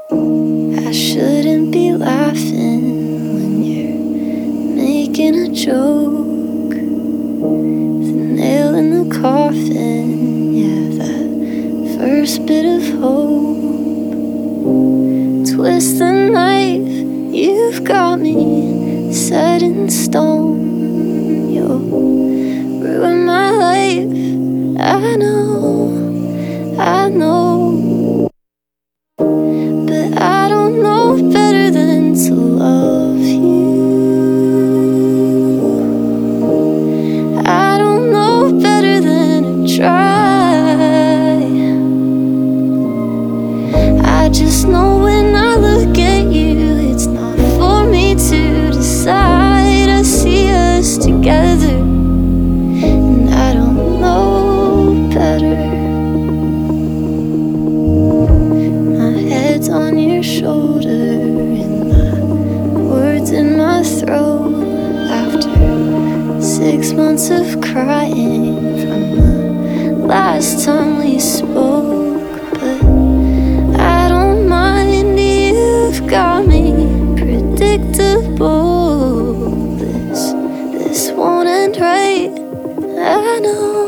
I shouldn't be laughing when you're making a joke. The nail in the coffin, yeah, that first bit of hope. Twist the knife, you've got me set in stone. You'll ruin my life, I know, but I don't know better than to love you. I don't know better than to try. I just know when I look at you, it's not for me to decide. I see us together, and I don't know better. My head's on your shoulder, and my words in my throat. After 6 months of crying from the last time we spoke, but I don't mind, you've got me predictable. This won't end right, I know.